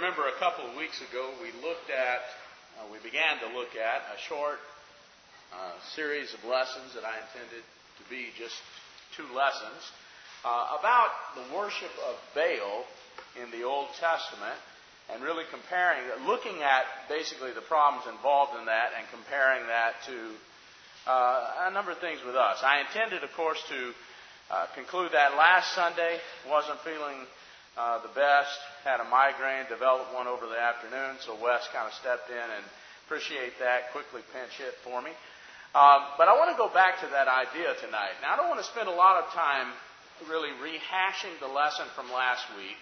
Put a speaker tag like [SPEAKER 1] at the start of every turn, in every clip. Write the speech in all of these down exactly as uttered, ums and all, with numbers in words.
[SPEAKER 1] remember a couple of weeks ago we looked at, uh, we began to look at a short uh, series of lessons that I intended to be just two lessons uh, about the worship of Baal in the Old Testament, and really comparing, looking at basically the problems involved in that and comparing that to uh, a number of things with us. I intended, of course, to uh, conclude that last Sunday. Wasn't feeling Uh, the best, had a migraine, developed one over the afternoon, so Wes kind of stepped in and appreciate that, quickly pinch hit for me. Um, but I want to go back to that idea tonight. Now, I don't want to spend a lot of time really rehashing the lesson from last week,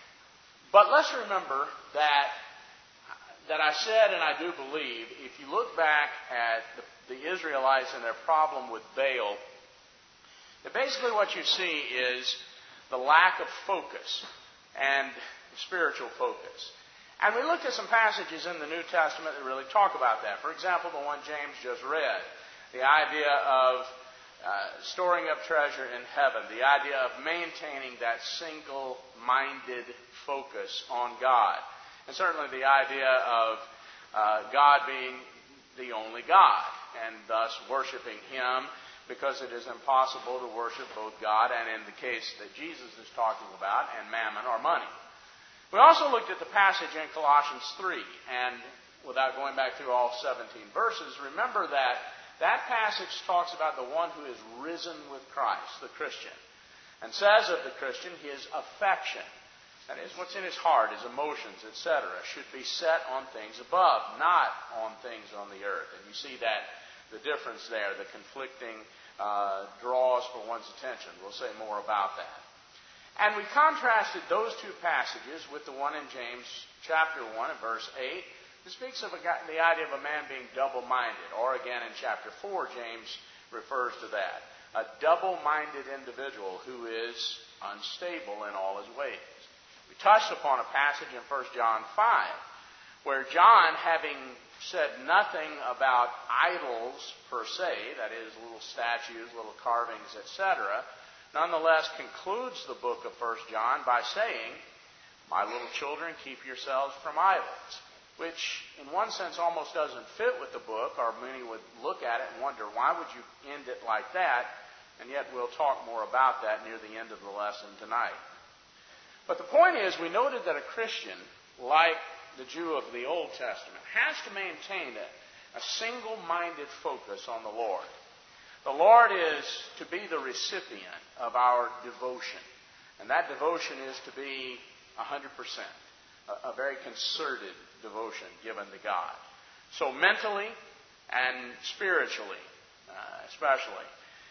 [SPEAKER 1] but let's remember that that I said, and I do believe, if you look back at the, the Israelites and their problem with Baal, that basically what you see is the lack of focus and spiritual focus. And we looked at some passages in the New Testament that really talk about that. For example, the one James just read. The idea of uh, storing up treasure in heaven. The idea of maintaining that single-minded focus on God. And certainly the idea of uh, God being the only God. And thus worshiping Him, because it is impossible to worship both God and, in the case that Jesus is talking about, and mammon or money. We also looked at the passage in Colossians three, and without going back through all seventeen verses, remember that that passage talks about the one who is risen with Christ, the Christian, and says of the Christian, his affection, that is, what's in his heart, his emotions, et cetera, should be set on things above, not on things on the earth. And you see that, the difference there, the conflicting uh, draws for one's attention. We'll say more about that. And we contrasted those two passages with the one in James chapter one and verse eight. It speaks of a, the idea of a man being double-minded. Or again in chapter four, James refers to that. A double-minded individual who is unstable in all his ways. We touched upon a passage in First John five, where John, having said nothing about idols per se, that is, little statues, little carvings, et cetera, nonetheless concludes the book of First John by saying, "My little children, keep yourselves from idols," which in one sense almost doesn't fit with the book, or many would look at it and wonder, why would you end it like that? And yet we'll talk more about that near the end of the lesson tonight. But the point is, we noted that a Christian, like the Jew of the Old Testament, has to maintain a, a single-minded focus on the Lord. The Lord is to be the recipient of our devotion. And that devotion is to be one hundred percent. A, a very concerted devotion given to God. So mentally and spiritually, uh, especially.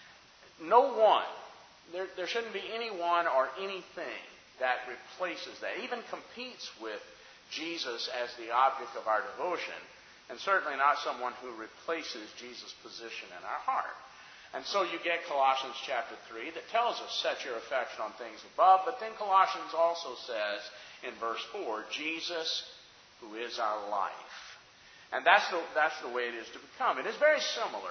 [SPEAKER 1] No one, there, there shouldn't be anyone or anything that replaces that, even competes with Jesus as the object of our devotion, and certainly not someone who replaces Jesus' position in our heart. And so you get Colossians chapter three that tells us, set your affection on things above, but then Colossians also says in verse four, Jesus, who is our life. And that's the, that's the way it is to become. It is very similar.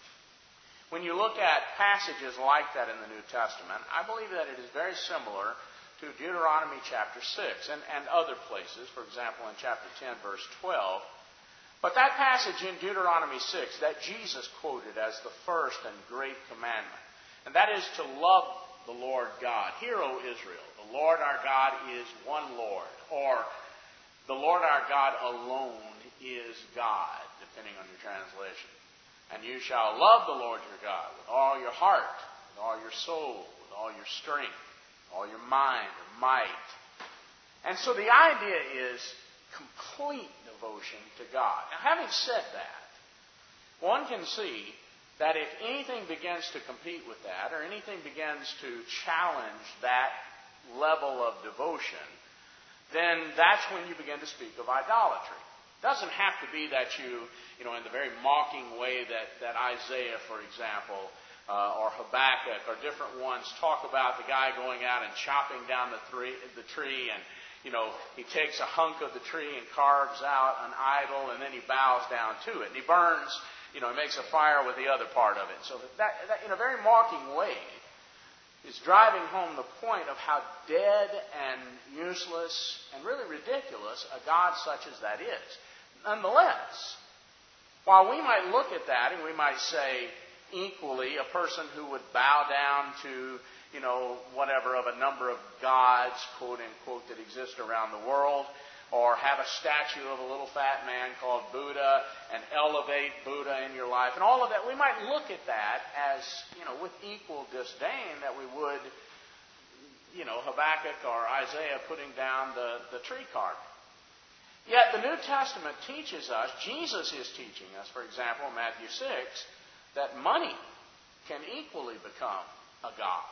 [SPEAKER 1] When you look at passages like that in the New Testament, I believe that it is very similar to Deuteronomy chapter six and, and other places, for example in chapter ten verse twelve. But that passage in Deuteronomy six that Jesus quoted as the first and great commandment, and that is to love the Lord God. Hear, O Israel, the Lord our God is one Lord, or the Lord our God alone is God, depending on your translation. And you shall love the Lord your God with all your heart, with all your soul, with all your strength, all your mind or might. And so the idea is complete devotion to God. Now, having said that, one can see that if anything begins to compete with that, or anything begins to challenge that level of devotion, then that's when you begin to speak of idolatry. It doesn't have to be that you, you know, in the very mocking way that, that Isaiah, for example, Uh, or Habakkuk, or different ones talk about the guy going out and chopping down the tree, the tree, and you know he takes a hunk of the tree and carves out an idol, and then he bows down to it, and he burns, you know, he makes a fire with the other part of it. So that, that in a very mocking way, is driving home the point of how dead and useless and really ridiculous a God such as that is. Nonetheless, while we might look at that and we might say equally a person who would bow down to, you know, whatever of a number of gods, quote unquote, that exist around the world, or have a statue of a little fat man called Buddha and elevate Buddha in your life, and all of that, we might look at that as, you know, with equal disdain that we would, you know, Habakkuk or Isaiah putting down the, the tree carving. Yet the New Testament teaches us, Jesus is teaching us, for example, in Matthew six, that money can equally become a god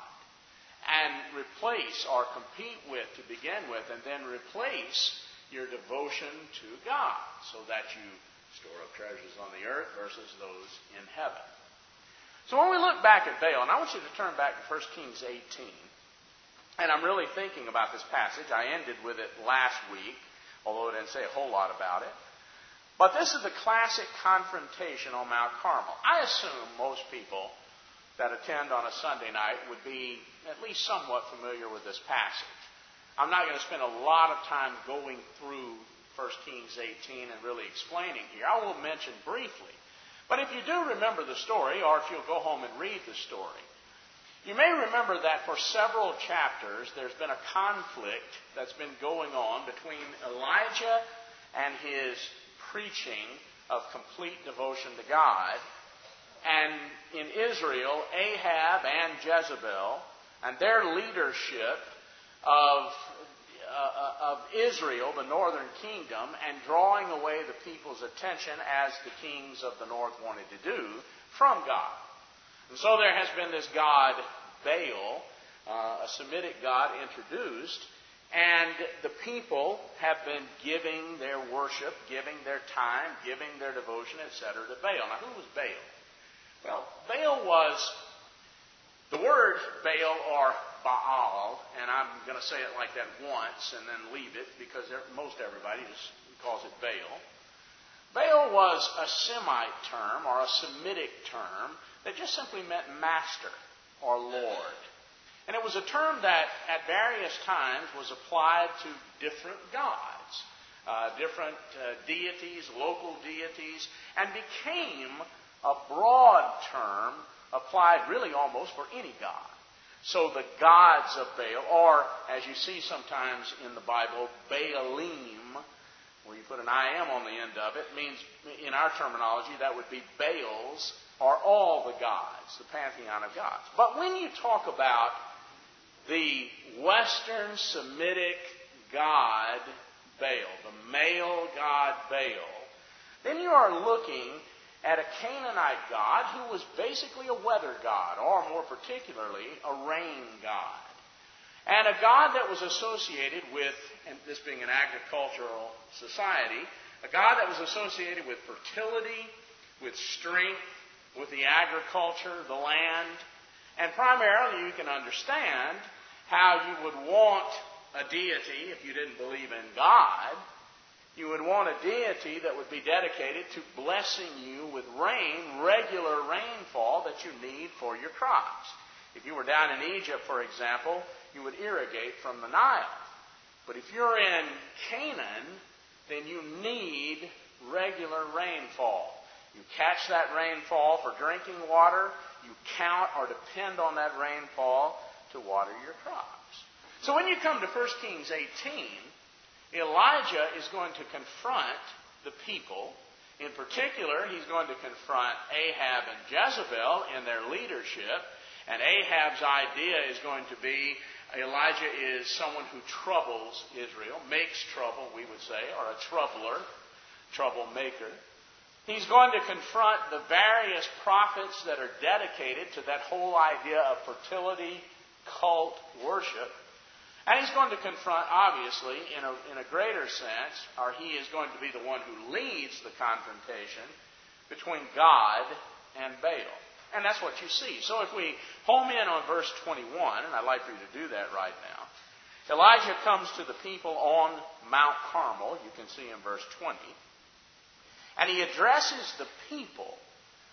[SPEAKER 1] and replace or compete with to begin with, and then replace your devotion to God, so that you store up treasures on the earth versus those in heaven. So when we look back at Baal, and I want you to turn back to First Kings eighteen, and I'm really thinking about this passage. I ended with it last week, although it didn't say a whole lot about it. But this is the classic confrontation on Mount Carmel. I assume most people that attend on a Sunday night would be at least somewhat familiar with this passage. I'm not going to spend a lot of time going through First Kings eighteen and really explaining here. I will mention briefly. But if you do remember the story, or if you'll go home and read the story, you may remember that for several chapters there's been a conflict that's been going on between Elijah and his preaching of complete devotion to God, and in Israel, Ahab and Jezebel and their leadership of, uh, of Israel, the northern kingdom, and drawing away the people's attention, as the kings of the north wanted to do, from God. And so there has been this god, Baal, uh, a Semitic god introduced, and the people have been giving their worship, giving their time, giving their devotion, et cetera to Baal. Now, who was Baal? Well, Baal was, the word Baal or Baal, and I'm going to say it like that once and then leave it because most everybody just calls it Baal. Baal was a Semite term or a Semitic term that just simply meant master or lord. And it was a term that at various times was applied to different gods, uh, different uh, deities, local deities, and became a broad term applied really almost for any god. So the gods of Baal, or as you see sometimes in the Bible, Baalim, where you put an I am on the end of it, means in our terminology that would be Baals, or all the gods, the pantheon of gods. But when you talk about the Western Semitic god Baal, the male god Baal, then you are looking at a Canaanite god who was basically a weather god, or more particularly, a rain god. And a god that was associated with, and this being an agricultural society, a god that was associated with fertility, with strength, with the agriculture, the land. And primarily you can understand how you would want a deity, if you didn't believe in God, you would want a deity that would be dedicated to blessing you with rain, regular rainfall that you need for your crops. If you were down in Egypt, for example, you would irrigate from the Nile. But if you're in Canaan, then you need regular rainfall. You catch that rainfall for drinking water. You count or depend on that rainfall to water your crops. So when you come to First Kings eighteen, Elijah is going to confront the people. In particular, he's going to confront Ahab and Jezebel in their leadership. And Ahab's idea is going to be Elijah is someone who troubles Israel, makes trouble, we would say, or a troubler, troublemaker. He's going to confront the various prophets that are dedicated to that whole idea of fertility, cult, worship. And he's going to confront, obviously, in a, in a greater sense, or he is going to be the one who leads the confrontation between God and Baal. And that's what you see. So if we home in on verse twenty-one, and I'd like for you to do that right now. Elijah comes to the people on Mount Carmel, you can see in verse twenty. And he addresses the people. And he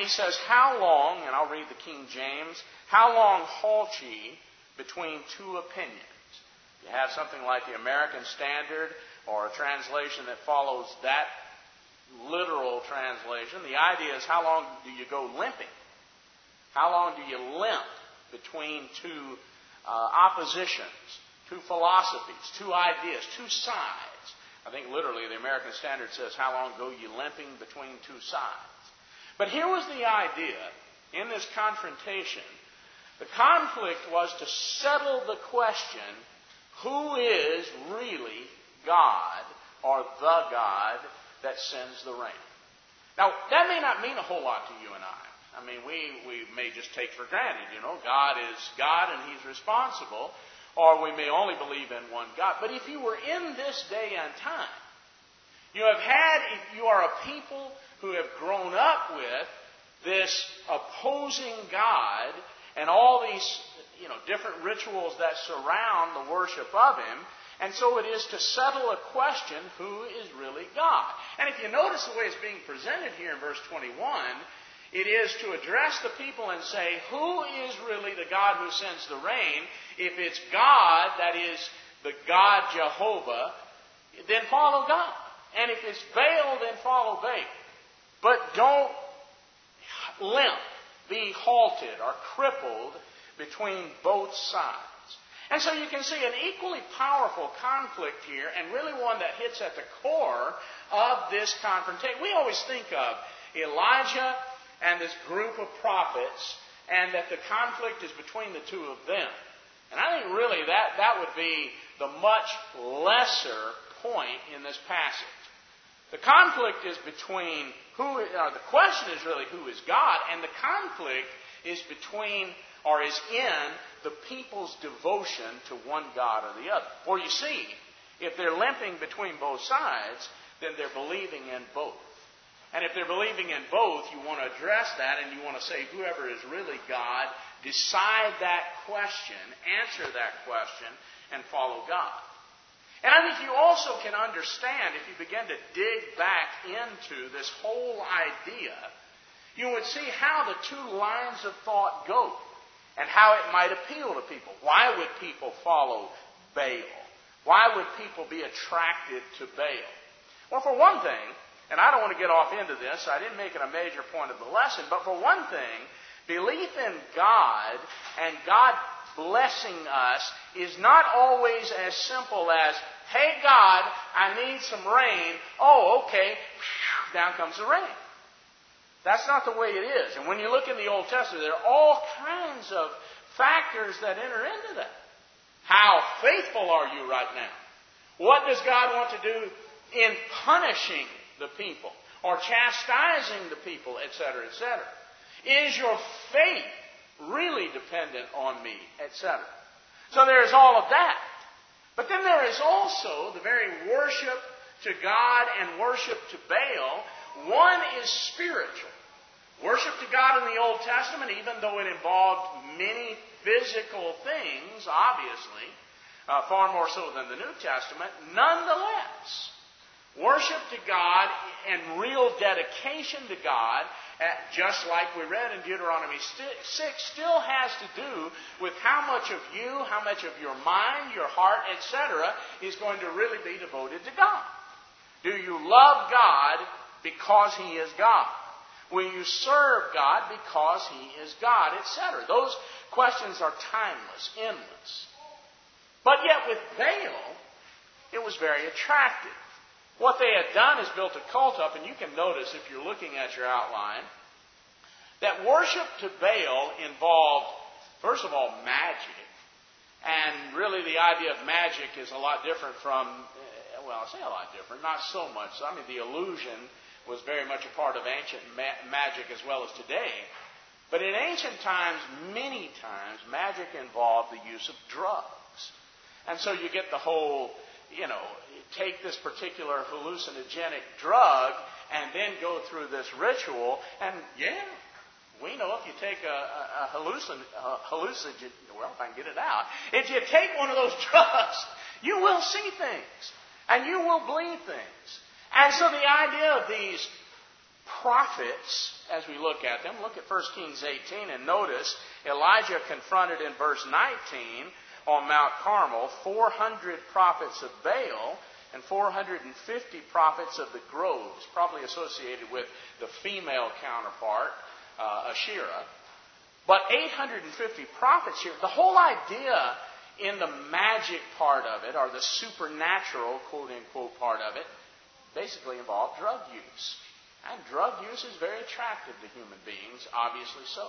[SPEAKER 1] he says, how long, and I'll read the King James, how long halt ye between two opinions? You have something like the American Standard or a translation that follows that literal translation. The idea is, how long do you go limping? How long do you limp between two uh, oppositions, two philosophies, two ideas, two sides? I think literally the American Standard says, how long go you limping between two sides? But here was the idea in this confrontation. The conflict was to settle the question, who is really God, or the God that sends the rain? Now, that may not mean a whole lot to you and I. I mean, we, we may just take for granted, you know, God is God and He's responsible, or we may only believe in one God. But if you were in this day and time, you have had, if you are a people who have grown up with this opposing God and all these, you know, different rituals that surround the worship of Him, and so it is to settle a question, who is really God? And if you notice the way it's being presented here in verse twenty-one, it is to address the people and say, who is really the God who sends the rain? If it's God, that is the God Jehovah, then follow God. And if it's Baal, then follow Baal. But don't limp, be halted or crippled between both sides. And so you can see an equally powerful conflict here, and really one that hits at the core of this confrontation. We always think of Elijah and this group of prophets, and that the conflict is between the two of them. And I think really that, that would be the much lesser point in this passage. The conflict is between who, or the question is really who is God, and the conflict is between, or is in, the people's devotion to one God or the other. For you see, if they're limping between both sides, then they're believing in both. And if they're believing in both, you want to address that and you want to say, whoever is really God, decide that question, answer that question, and follow God. And I think you also can understand, if you begin to dig back into this whole idea, you would see how the two lines of thought go and how it might appeal to people. Why would people follow Baal? Why would people be attracted to Baal? Well, for one thing, and I don't want to get off into this, I didn't make it a major point of the lesson, but for one thing, belief in God and God blessing us is not always as simple as, hey God, I need some rain. Oh, okay, down comes the rain. That's not the way it is. And when you look in the Old Testament, there are all kinds of factors that enter into that. How faithful are you right now? What does God want to do in punishing the people or chastising the people, et cetera, et cetera? Is your faith really dependent on me, et cetera? So there is all of that. But then there is also the very worship to God and worship to Baal. One is spiritual. Worship to God in the Old Testament, even though it involved many physical things, obviously, uh, far more so than the New Testament, nonetheless, worship to God and real dedication to God, uh, just like we read in Deuteronomy six, still has to do with how much of you, how much of your mind, your heart, et cetera, is going to really be devoted to God. Do you love God because He is God? Will you serve God because He is God, et cetera? Those questions are timeless, endless. But yet with Baal, it was very attractive. What they had done is built a cult up, and you can notice if you're looking at your outline, that worship to Baal involved, first of all, magic. And really the idea of magic is a lot different from, well, I say a lot different, not so much. I mean, the illusion was very much a part of ancient ma- magic as well as today. But in ancient times, many times, magic involved the use of drugs. And so you get the whole, you know, take this particular hallucinogenic drug and then go through this ritual. And yeah, we know if you take a, a, a hallucin, a hallucinogen, well, if I can get it out, if you take one of those drugs, you will see things and you will believe things. And so the idea of these prophets, as we look at them, look at First Kings eighteen and notice Elijah confronted in verse nineteen on Mount Carmel four hundred prophets of Baal and four hundred fifty prophets of the groves, probably associated with the female counterpart, uh, Asherah. But eight hundred fifty prophets here. The whole idea in the magic part of it, or the supernatural, quote-unquote, part of it, basically involved drug use. And drug use is very attractive to human beings, obviously so.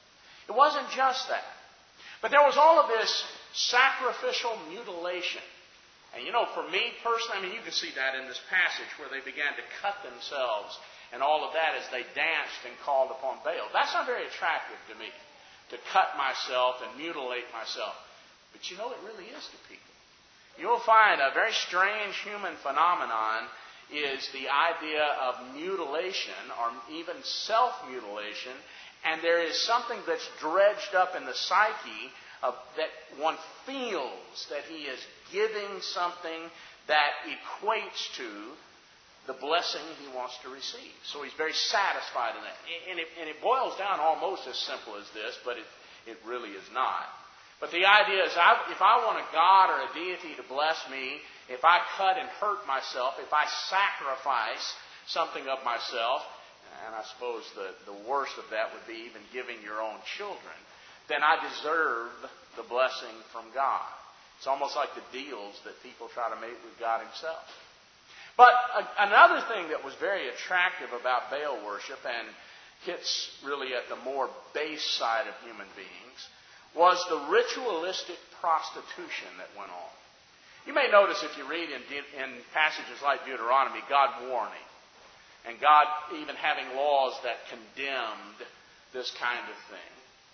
[SPEAKER 1] It wasn't just that. But there was all of this sacrificial mutilation. And you know, for me personally, I mean, you can see that in this passage where they began to cut themselves and all of that as they danced and called upon Baal. That's not very attractive to me, to cut myself and mutilate myself. But you know, it really is to people. You'll find a very strange human phenomenon is the idea of mutilation or even self-mutilation. And there is something that's dredged up in the psyche of, that one feels that he is giving something that equates to the blessing he wants to receive. So he's very satisfied in that. And it, and it boils down almost as simple as this, but it, it really is not. But the idea is, I, if I want a God or a deity to bless me, if I cut and hurt myself, if I sacrifice something of myself, and I suppose the, the worst of that would be even giving your own children, then I deserve the blessing from God. It's almost like the deals that people try to make with God himself. But a, another thing that was very attractive about Baal worship, and hits really at the more base side of human beings, was the ritualistic prostitution that went on. You may notice if you read in, in passages like Deuteronomy, God warning, and God even having laws that condemned this kind of thing.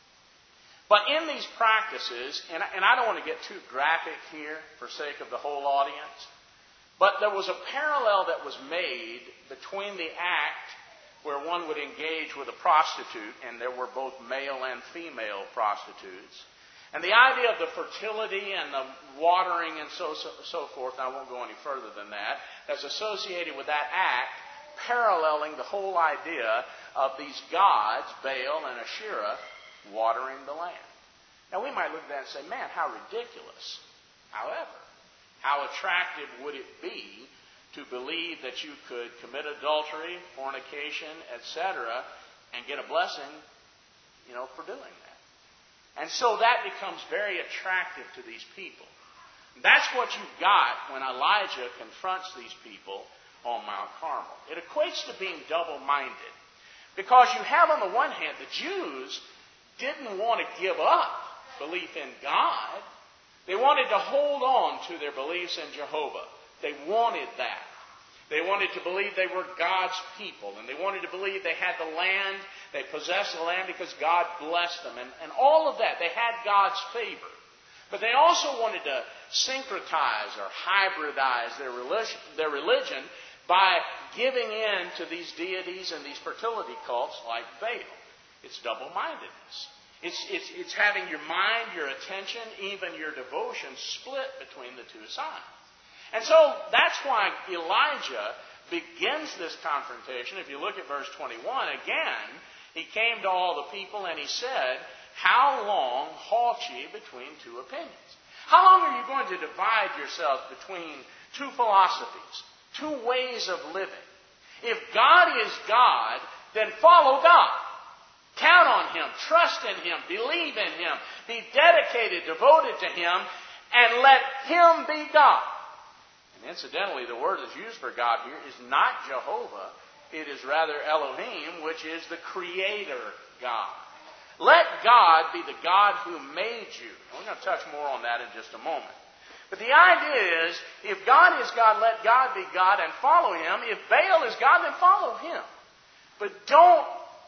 [SPEAKER 1] But in these practices, and, and I don't want to get too graphic here for sake of the whole audience, but there was a parallel that was made between the act where one would engage with a prostitute, and there were both male and female prostitutes. And the idea of the fertility and the watering and so, so, so forth, and I won't go any further than that, that's associated with that act, paralleling the whole idea of these gods, Baal and Asherah, watering the land. Now we might look at that and say, man, how ridiculous. However, how attractive would it be to believe that you could commit adultery, fornication, et cetera, and get a blessing, you know, for doing that. And so that becomes very attractive to these people. That's what you've got when Elijah confronts these people on Mount Carmel. It equates to being double-minded. Because you have, on the one hand, the Jews didn't want to give up belief in God. They wanted to hold on to their beliefs in Jehovah. They wanted that. They wanted to believe they were God's people, and they wanted to believe they had the land, they possessed the land because God blessed them, and, and all of that. They had God's favor. But they also wanted to syncretize or hybridize their religion, their religion by giving in to these deities and these fertility cults like Baal. It's double-mindedness. It's, it's, it's having your mind, your attention, even your devotion split between the two sides. And so that's why Elijah begins this confrontation. If you look at verse twenty-one, again, he came to all the people and he said, how long halt ye between two opinions? How long are you going to divide yourselves between two philosophies, two ways of living? If God is God, then follow God. Count on Him, trust in Him, believe in Him, be dedicated, devoted to Him, and let Him be God. And incidentally, the word that's used for God here is not Jehovah. It is rather Elohim, which is the Creator God. Let God be the God who made you. And we're going to touch more on that in just a moment. But the idea is, if God is God, let God be God and follow Him. If Baal is God, then follow Him. But don't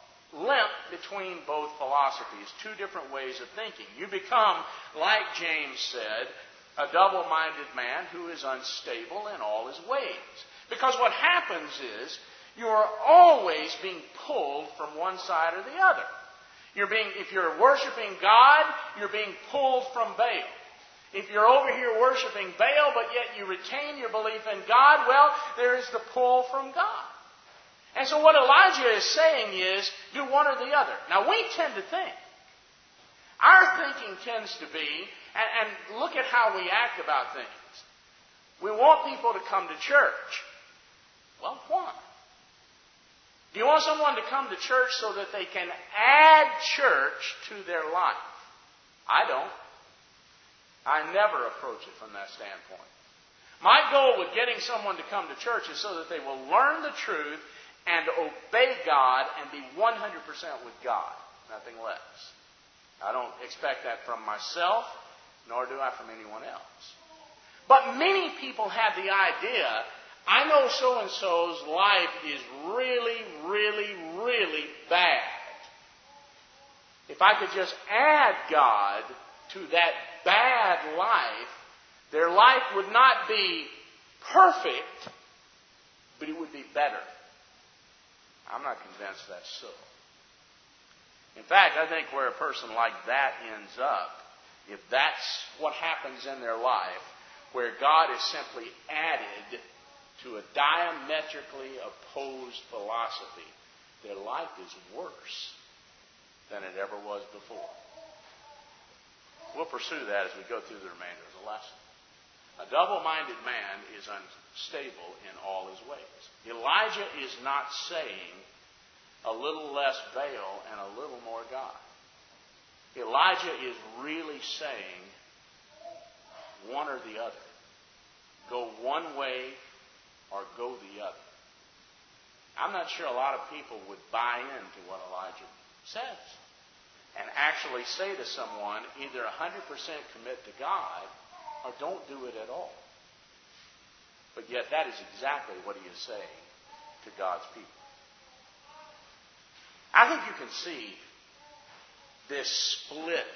[SPEAKER 1] limp between both philosophies, two different ways of thinking. You become, like James said, a double-minded man who is unstable in all his ways. Because what happens is, you are always being pulled from one side or the other. You're being, if you're worshiping God, you're being pulled from Baal. If you're over here worshiping Baal, but yet you retain your belief in God, well, there is the pull from God. And so what Elijah is saying is, do one or the other. Now we tend to think. Our thinking tends to be, and, and look at how we act about things. We want people to come to church. Well, why? Do you want someone to come to church so that they can add church to their life? I don't. I never approach it from that standpoint. My goal with getting someone to come to church is so that they will learn the truth and obey God and be one hundred percent with God. Nothing less. I don't expect that from myself, nor do I from anyone else. But many people have the idea, I know so-and-so's life is really, really, really bad. If I could just add God to that bad life, their life would not be perfect, but it would be better. I'm not convinced that's so. In fact, I think where a person like that ends up, if that's what happens in their life, where God is simply added to a diametrically opposed philosophy, their life is worse than it ever was before. We'll pursue that as we go through the remainder of the lesson. A double-minded man is unstable in all his ways. Elijah is not saying a little less Baal and a little more God. Elijah is really saying one or the other. Go one way or go the other. I'm not sure a lot of people would buy into what Elijah says and actually say to someone, either one hundred percent commit to God or don't do it at all. But yet that is exactly what he is saying to God's people. I think you can see this split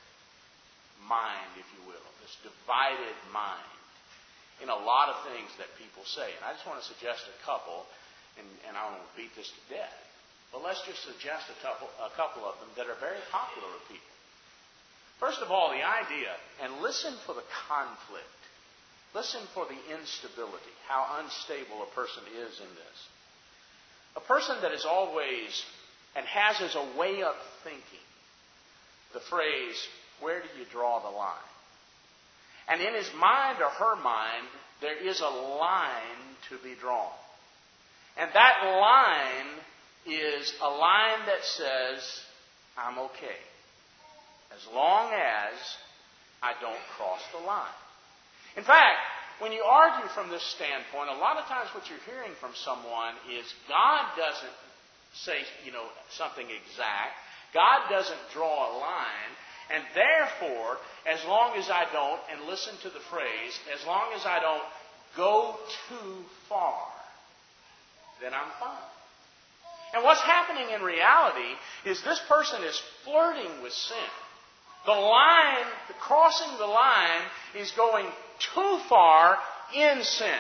[SPEAKER 1] mind, if you will, this divided mind in a lot of things that people say. And I just want to suggest a couple, and, and I don't want to beat this to death, but let's just suggest a couple, a couple of them that are very popular with people. First of all, the idea, and listen for the conflict. Listen for the instability, how unstable a person is in this. A person that is always and has as a way of thinking the phrase, where do you draw the line? And in his mind or her mind, there is a line to be drawn. And that line is a line that says, I'm okay, as long as I don't cross the line. In fact, when you argue from this standpoint, a lot of times what you're hearing from someone is God doesn't say, you know, something exact. God doesn't draw a line. And therefore, as long as I don't, and listen to the phrase, as long as I don't go too far, then I'm fine. And what's happening in reality is this person is flirting with sin. The line, the crossing the line, is going too far in sin.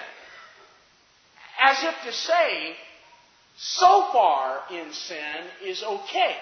[SPEAKER 1] As if to say, so far in sin is okay.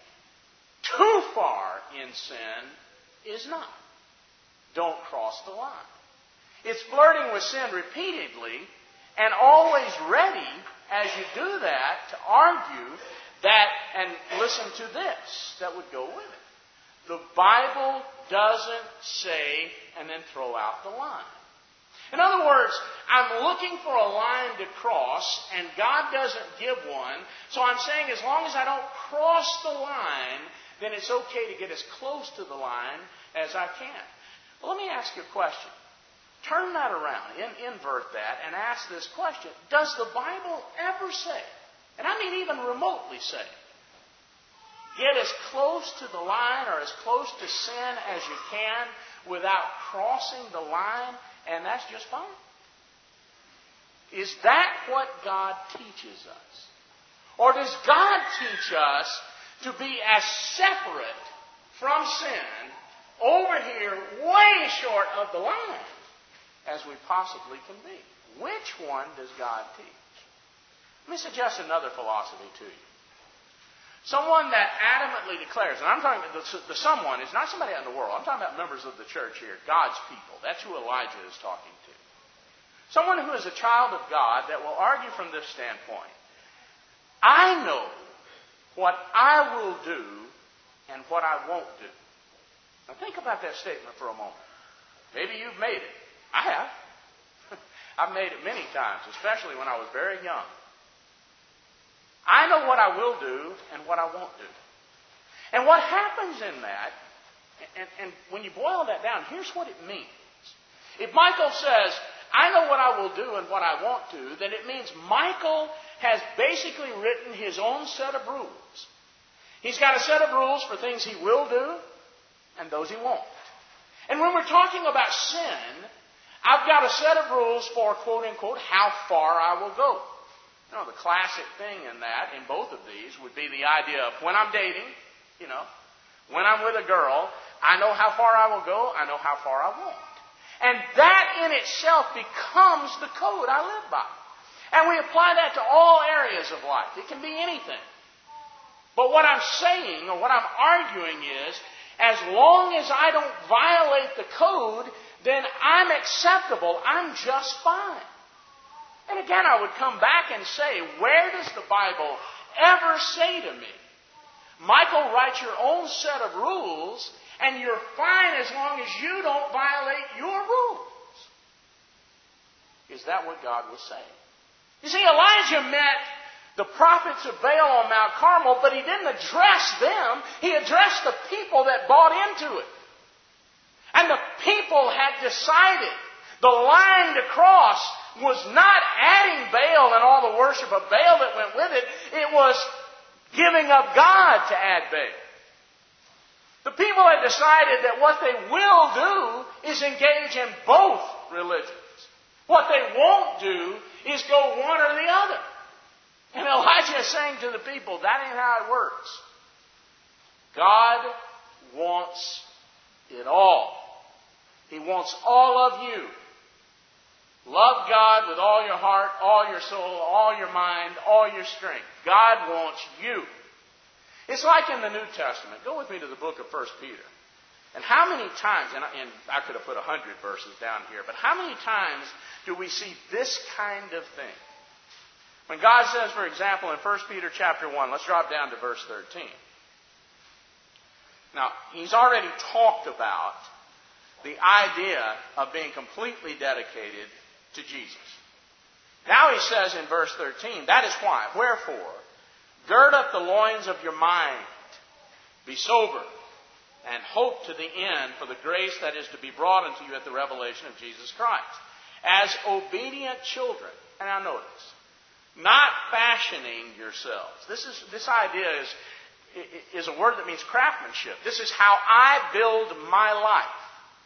[SPEAKER 1] Too far in sin is not. Don't cross the line. It's flirting with sin repeatedly and always ready, as you do that, to argue that, and listen to this, that would go with it. The Bible doesn't say and then throw out the line. In other words, I'm looking for a line to cross, and God doesn't give one, so I'm saying as long as I don't cross the line, then it's okay to get as close to the line as I can. Well, let me ask you a question. Turn that around, in, invert that, and ask this question. Does the Bible ever say, and I mean even remotely say, get as close to the line or as close to sin as you can without crossing the line, and that's just fine? Is that what God teaches us? Or does God teach us to be as separate from sin over here, way short of the line, as we possibly can be? Which one does God teach? Let me suggest another philosophy to you. Someone that adamantly declares, and I'm talking about the, the someone is not somebody out in the world. I'm talking about members of the church here, God's people. That's who Elijah is talking to. Someone who is a child of God that will argue from this standpoint. I know what I will do and what I won't do. Now think about that statement for a moment. Maybe you've made it. I have. I've made it many times, especially when I was very young. I know what I will do and what I won't do. And what happens in that, and, and when you boil that down, here's what it means. If Michael says, I know what I will do and what I won't do, then it means Michael has basically written his own set of rules. He's got a set of rules for things he will do and those he won't. And when we're talking about sin, I've got a set of rules for, quote unquote, how far I will go. You know, the classic thing in that, in both of these, would be the idea of when I'm dating, you know, when I'm with a girl, I know how far I will go, I know how far I won't. And that in itself becomes the code I live by. And we apply that to all areas of life. It can be anything. But what I'm saying, or what I'm arguing is, as long as I don't violate the code, then I'm acceptable. I'm just fine. And again, I would come back and say, where does the Bible ever say to me, Michael, write your own set of rules, and you're fine as long as you don't violate your rules? Is that what God was saying? You see, Elijah met the prophets of Baal on Mount Carmel, but he didn't address them. He addressed the people that bought into it. And the people had decided the line to cross was not adding Baal and all the worship of Baal that went with it. It was giving up God to add Baal. The people had decided that what they will do is engage in both religions. What they won't do is go one or the other. And Elijah is saying to the people, that ain't how it works. God wants it all. He wants all of you. Love God with all your heart, all your soul, all your mind, all your strength. God wants you. It's like in the New Testament. Go with me to the book of First Peter. And how many times, and I, and I could have put a hundred verses down here, but how many times do we see this kind of thing? When God says, for example, in First Peter chapter one, let's drop down to verse thirteen. Now, he's already talked about the idea of being completely dedicated to Jesus. Now he says in verse thirteen, that is why, wherefore, gird up the loins of your mind, be sober, and hope to the end for the grace that is to be brought unto you at the revelation of Jesus Christ. As obedient children, and now notice, not fashioning yourselves. This is this idea is, is a word that means craftsmanship. This is how I build my life.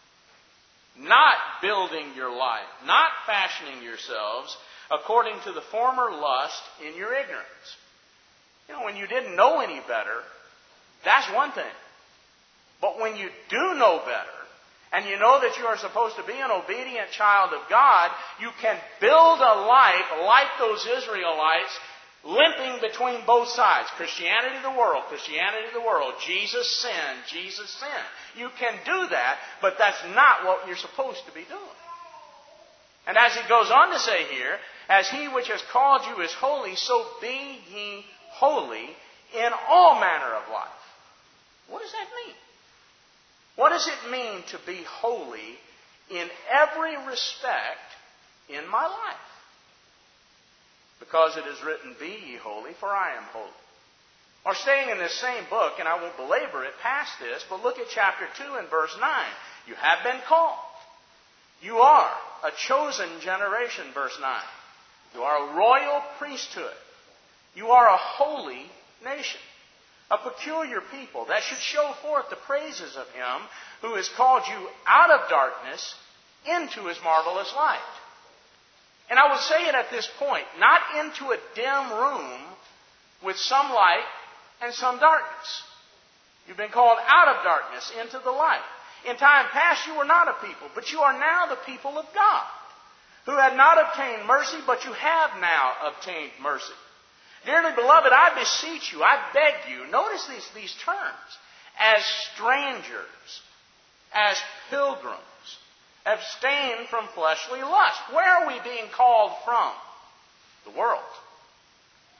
[SPEAKER 1] Not building your life, not fashioning yourselves according to the former lust in your ignorance. You know, when you didn't know any better, that's one thing. But when you do know better, and you know that you are supposed to be an obedient child of God, you can build a life like those Israelites, limping between both sides. Christianity of the world, Christianity of the world. Jesus sin, Jesus sin. You can do that, but that's not what you're supposed to be doing. And as he goes on to say here, as he which has called you is holy, so be ye holy in all manner of life. What does that mean? What does it mean to be holy in every respect in my life? Because it is written, be ye holy, for I am holy. Or staying in this same book, and I won't belabor it past this, but look at chapter two and verse nine. You have been called. You are a chosen generation, verse nine. You are a royal priesthood. You are a holy nation. A peculiar people that should show forth the praises of Him who has called you out of darkness into His marvelous light. And I would say it at this point, not into a dim room with some light and some darkness. You've been called out of darkness into the light. In time past you were not a people, but you are now the people of God, who had not obtained mercy, but you have now obtained mercy. Dearly beloved, I beseech you, I beg you, notice these, these terms, as strangers, as pilgrims, abstain from fleshly lust. Where are we being called from? The world.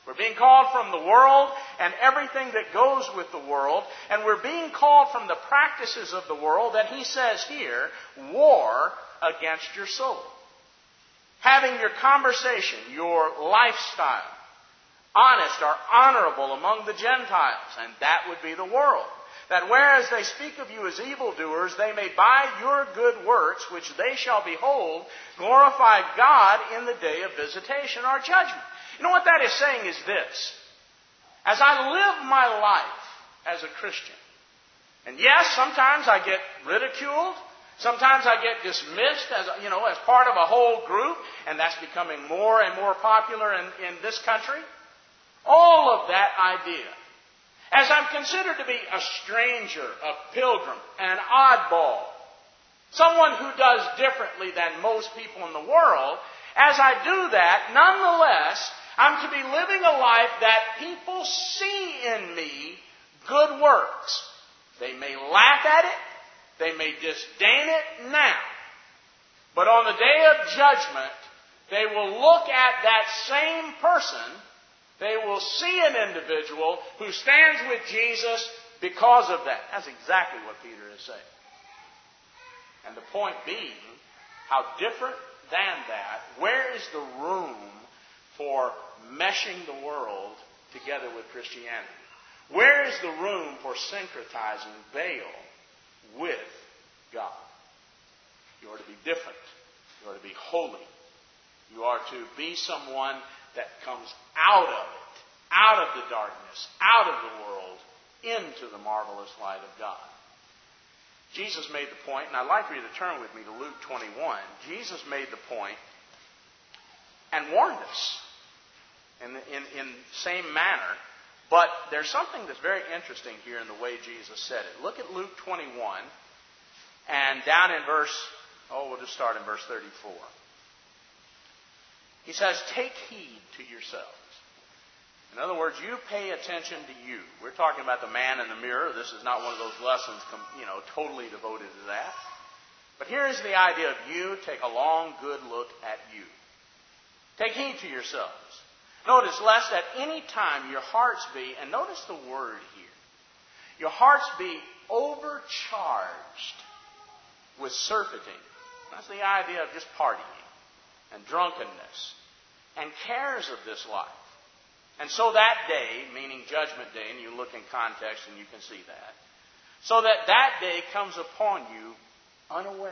[SPEAKER 1] We're being called from the world and everything that goes with the world. And we're being called from the practices of the world that he says here, war against your soul. Having your conversation, your lifestyle, honest or honorable among the Gentiles. And that would be the world. That whereas they speak of you as evildoers, they may by your good works, which they shall behold, glorify God in the day of visitation or judgment. You know what that is saying is this. As I live my life as a Christian, and yes, sometimes I get ridiculed, sometimes I get dismissed as, you know, as part of a whole group, and that's becoming more and more popular in, in this country. All of that idea. As I'm considered to be a stranger, a pilgrim, an oddball, someone who does differently than most people in the world, as I do that, nonetheless, I'm to be living a life that people see in me good works. They may laugh at it, they may disdain it now, but on the day of judgment, they will look at that same person. They will see an individual who stands with Jesus because of that. That's exactly what Peter is saying. And the point being, how different than that, where is the room for meshing the world together with Christianity? Where is the room for syncretizing Baal with God? You are to be different. You are to be holy. You are to be someone that comes out of it, out of the darkness, out of the world, into the marvelous light of God. Jesus made the point, and I'd like for you to turn with me to Luke twenty-one. Jesus made the point and warned us in the in, in same manner, but there's something that's very interesting here in the way Jesus said it. Look at Luke twenty-one, and down in verse, oh, we'll just start in verse thirty-four. He says, take heed to yourselves. In other words, you pay attention to you. We're talking about the man in the mirror. This is not one of those lessons, you know, totally devoted to that. But here is the idea of you. Take a long, good look at you. Take heed to yourselves. Notice, lest at any time your hearts be, and notice the word here, your hearts be overcharged with surfeiting. That's the idea of just partying and drunkenness and cares of this life. And so that day, meaning judgment day, and you look in context and you can see that, so that that day comes upon you unawares.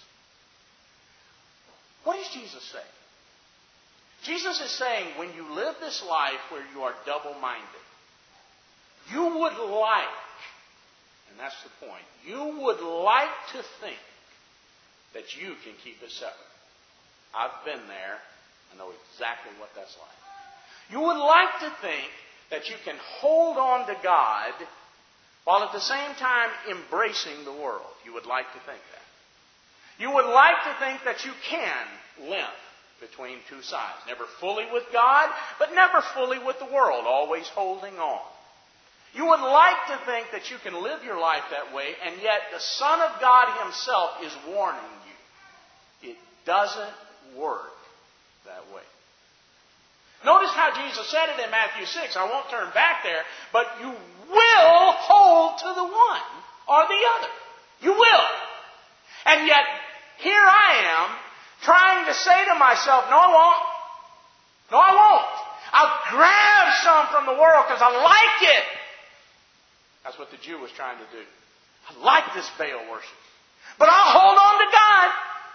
[SPEAKER 1] What is Jesus saying? Jesus is saying when you live this life where you are double-minded, you would like, and that's the point, you would like to think that you can keep it separate. I've been there. I know exactly what that's like. You would like to think that you can hold on to God while at the same time embracing the world. You would like to think that. You would like to think that you can limp between two sides. Never fully with God, but never fully with the world. Always holding on. You would like to think that you can live your life that way, and yet the Son of God Himself is warning you. It doesn't work that way. Notice how Jesus said it in Matthew six. I won't turn back there, but you will hold to the one or the other. You will. And yet, here I am trying to say to myself, no, I won't. No, I won't. I'll grab some from the world because I like it. That's what the Jew was trying to do. I like this Baal worship. But I'll hold on to God.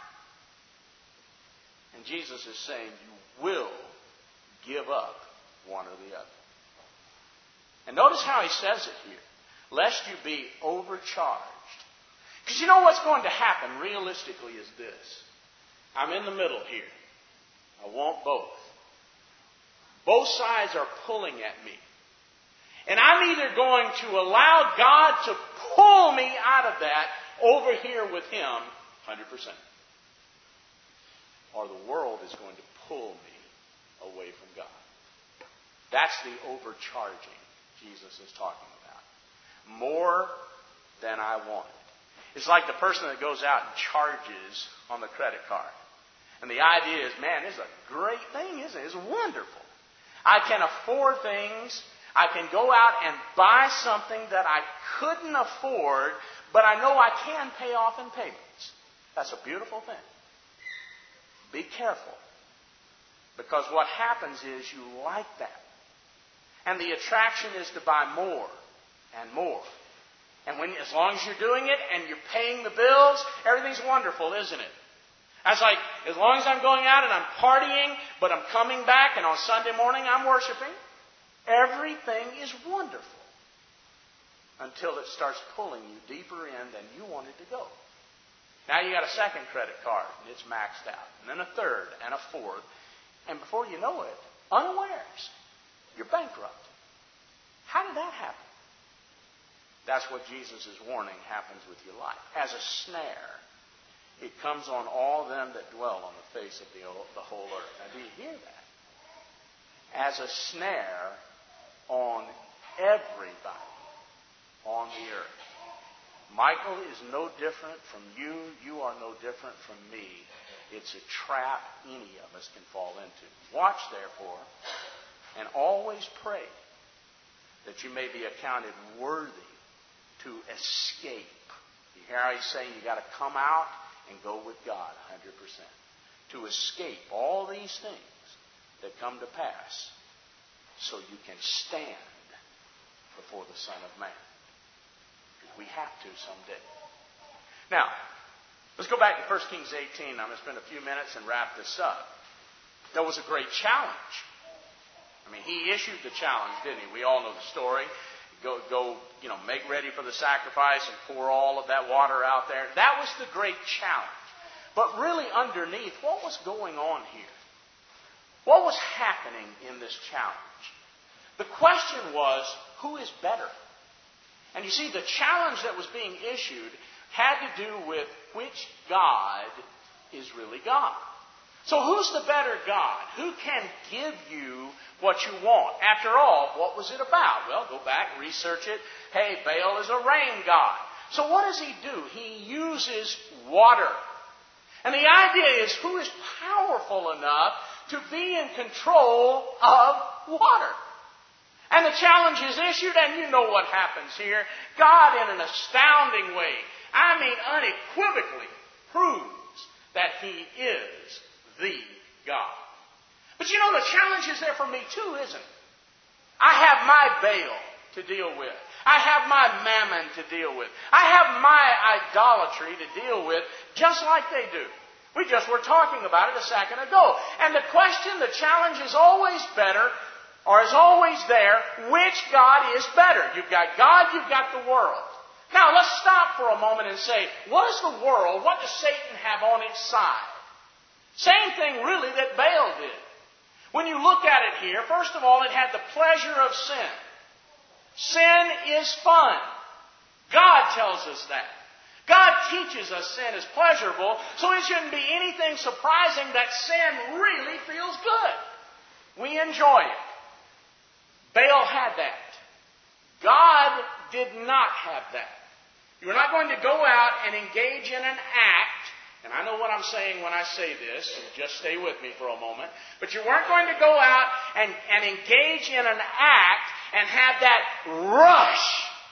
[SPEAKER 1] And Jesus is saying, you will give up one or the other. And notice how he says it here. Lest you be overcharged. Because you know what's going to happen realistically is this. I'm in the middle here. I want both. Both sides are pulling at me. And I'm either going to allow God to pull me out of that over here with Him one hundred percent. Or the world is going to pull me away from God. That's the overcharging Jesus is talking about. More than I wanted. It's like the person that goes out and charges on the credit card. And the idea is, man, this is a great thing, isn't it? It's wonderful. I can afford things. I can go out and buy something that I couldn't afford, but I know I can pay off in payments. That's a beautiful thing. Be careful. Because what happens is you like that. And the attraction is to buy more and more. And when, as long as you're doing it and you're paying the bills, everything's wonderful, isn't it? That's like, as long as I'm going out and I'm partying, but I'm coming back and on Sunday morning I'm worshiping, everything is wonderful. Until it starts pulling you deeper in than you wanted to go. Now you got a second credit card and it's maxed out. And then a third and a fourth. And before you know it, unawares, you're bankrupt. How did that happen? That's what Jesus is warning happens with your life. As a snare, it comes on all them that dwell on the face of the, the whole earth. Now, do you hear that? As a snare on everybody on the earth. Michael is no different from you. You are no different from me. It's a trap any of us can fall into. Watch, therefore, and always pray that you may be accounted worthy to escape. You hear how he's saying you got to come out and go with God one hundred percent. To escape all these things that come to pass so you can stand before the Son of Man. We have to someday. Now, let's go back to First Kings eighteen. I'm going to spend a few minutes and wrap this up. That was a great challenge. I mean, he issued the challenge, didn't he? We all know the story. Go, go, you know, make ready for the sacrifice and pour all of that water out there. That was the great challenge. But really underneath, what was going on here? What was happening in this challenge? The question was, who is better? And you see, the challenge that was being issued had to do with which God is really God. So who's the better God? Who can give you what you want? After all, what was it about? Well, go back, research it. Hey, Baal is a rain god. So what does he do? He uses water. And the idea is, who is powerful enough to be in control of water? And the challenge is issued, and you know what happens here. God, in an astounding way, I mean unequivocally, proves that He is the God. But you know, the challenge is there for me too, isn't it? I have my Baal to deal with. I have my mammon to deal with. I have my idolatry to deal with, just like they do. We just were talking about it a second ago. And the question, the challenge is always better, or is always there, which God is better? You've got God, you've got the world. Now, let's stop for a moment and say, what is the world, what does Satan have on its side? Same thing, really, that Baal did. When you look at it here, first of all, it had the pleasure of sin. Sin is fun. God tells us that. God teaches us sin is pleasurable, so it shouldn't be anything surprising that sin really feels good. We enjoy it. Baal had that. God did not have that. You're not going to go out and engage in an act, and I know what I'm saying when I say this, so just stay with me for a moment, but you weren't going to go out and, and engage in an act and have that rush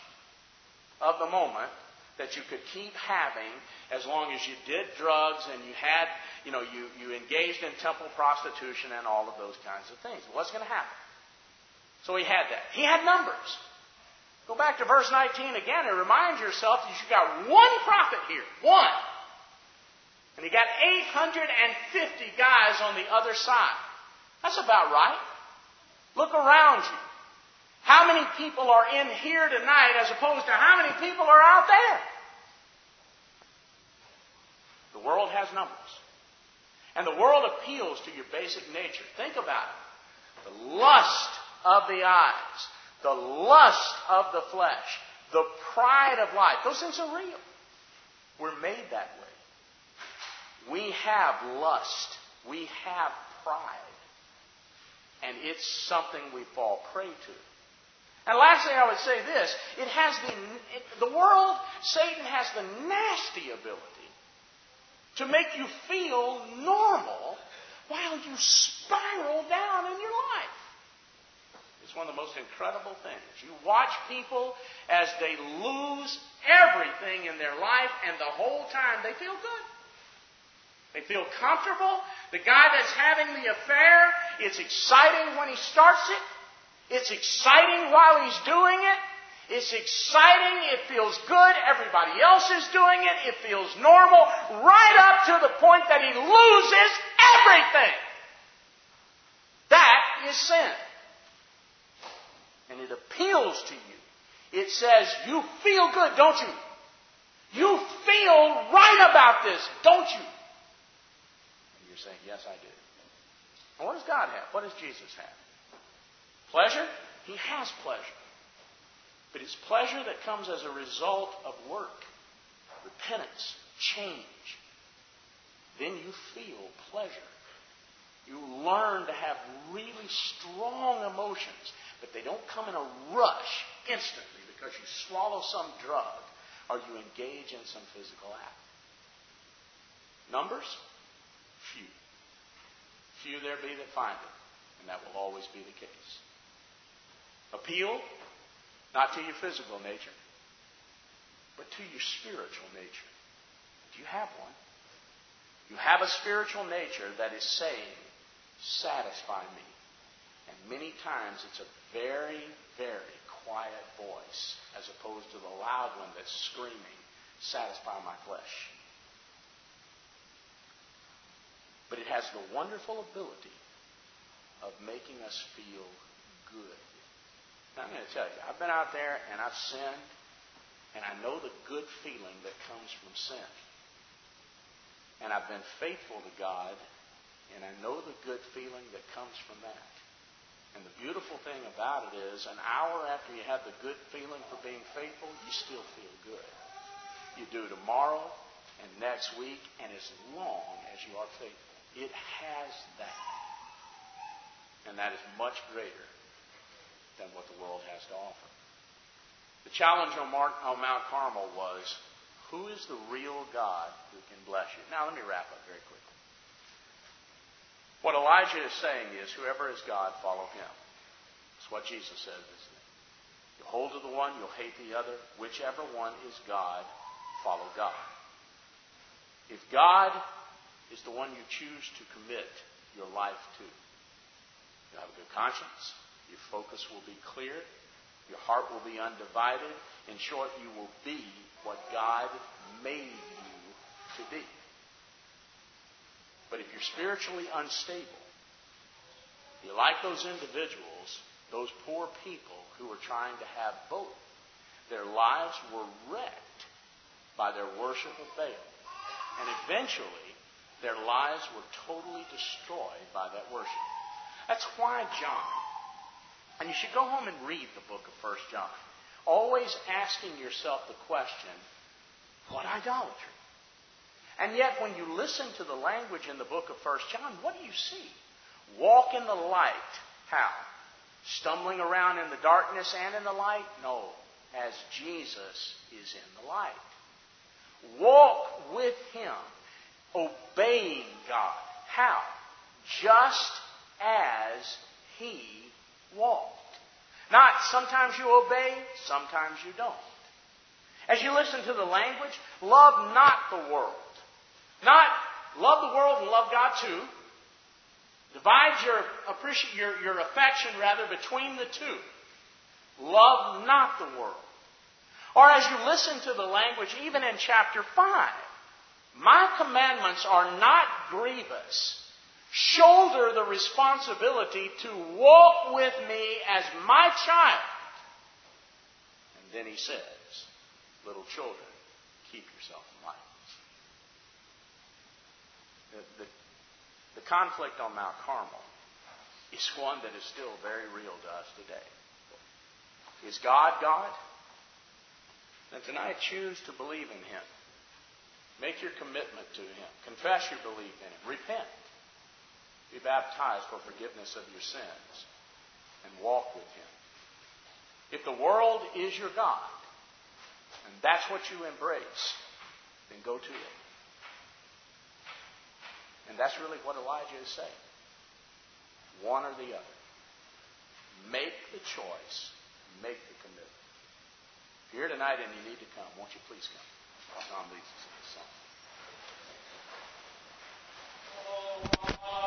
[SPEAKER 1] of the moment that you could keep having as long as you did drugs and you had, you know, you, you engaged in temple prostitution and all of those kinds of things. It wasn't going to happen. So he had that. He had numbers. Go back to verse nineteen again and remind yourself that you've got one prophet here. One. And he got eight hundred fifty guys on the other side. That's about right. Look around you. How many people are in here tonight as opposed to how many people are out there? The world has numbers. And the world appeals to your basic nature. Think about it. The lust of the eyes, the lust of the flesh, the pride of life. Those things are real. We're made that way. We have lust. We have pride. And it's something we fall prey to. And lastly, I would say this. It has the, it, the world, Satan has the nasty ability to make you feel normal while you spiral down in your life. It's one of the most incredible things. You watch people as they lose everything in their life, and the whole time they feel good. They feel comfortable. The guy that's having the affair, it's exciting when he starts it. It's exciting while he's doing it. It's exciting. It feels good. Everybody else is doing it. It feels normal. Right up to the point that he loses everything. That is sin. And it appeals to you. It says, you feel good, don't you? You feel right about this, don't you? And you're saying, yes, I do. And what does God have? What does Jesus have? Pleasure? He has pleasure. But it's pleasure that comes as a result of work, repentance, change. Then you feel pleasure. You learn to have really strong emotions, but they don't come in a rush instantly because you swallow some drug or you engage in some physical act. Numbers? Few. Few there be that find it, and that will always be the case. Appeal? Not to your physical nature, but to your spiritual nature. Do you have one? You have a spiritual nature that is saying, satisfy me. And many times it's a very, very quiet voice as opposed to the loud one that's screaming, satisfy my flesh. But it has the wonderful ability of making us feel good. Now, I'm going to tell you, I've been out there and I've sinned, and I know the good feeling that comes from sin. And I've been faithful to God, and I know the good feeling that comes from that. And the beautiful thing about it is, an hour after you have the good feeling for being faithful, you still feel good. You do tomorrow and next week, and as long as you are faithful. It has that. And that is much greater than what the world has to offer. The challenge on, Mar- on Mount Carmel was, who is the real God who can bless you? Now, let me wrap up very quickly. What Elijah is saying is, whoever is God, follow him. That's what Jesus says, isn't it? You'll hold to the one, you'll hate the other. Whichever one is God, follow God. If God is the one you choose to commit your life to, you'll have a good conscience. Your focus will be clear. Your heart will be undivided. In short, you will be what God made you to be. But if you're spiritually unstable, you're like those individuals, those poor people who were trying to have both. Their lives were wrecked by their worship of Baal. And eventually, their lives were totally destroyed by that worship. That's why John, and you should go home and read the book of First John, always asking yourself the question, what idolatry? And yet when you listen to the language in the book of First John, what do you see? Walk in the light. How? Stumbling around in the darkness and in the light? No. As Jesus is in the light. Walk with Him. Obeying God. How? Just as He walked. Not sometimes you obey, sometimes you don't. As you listen to the language, love not the world. Not love the world and love God too. Divide your, appreciate your, your affection rather between the two. Love not the world. Or as you listen to the language, even in chapter five, my commandments are not grievous. Shoulder the responsibility to walk with me as my child. And then he says, little children, keep yourself in line. The, the, the conflict on Mount Carmel is one that is still very real to us today. Is God God? Then tonight choose to believe in Him. Make your commitment to Him. Confess your belief in Him. Repent. Be baptized for forgiveness of your sins. And walk with Him. If the world is your God, and that's what you embrace, then go to it. And that's really what Elijah is saying. One or the other. make the choice. Make the commitment. If you're here tonight and you need to come, won't you please come? Tom leads us in this.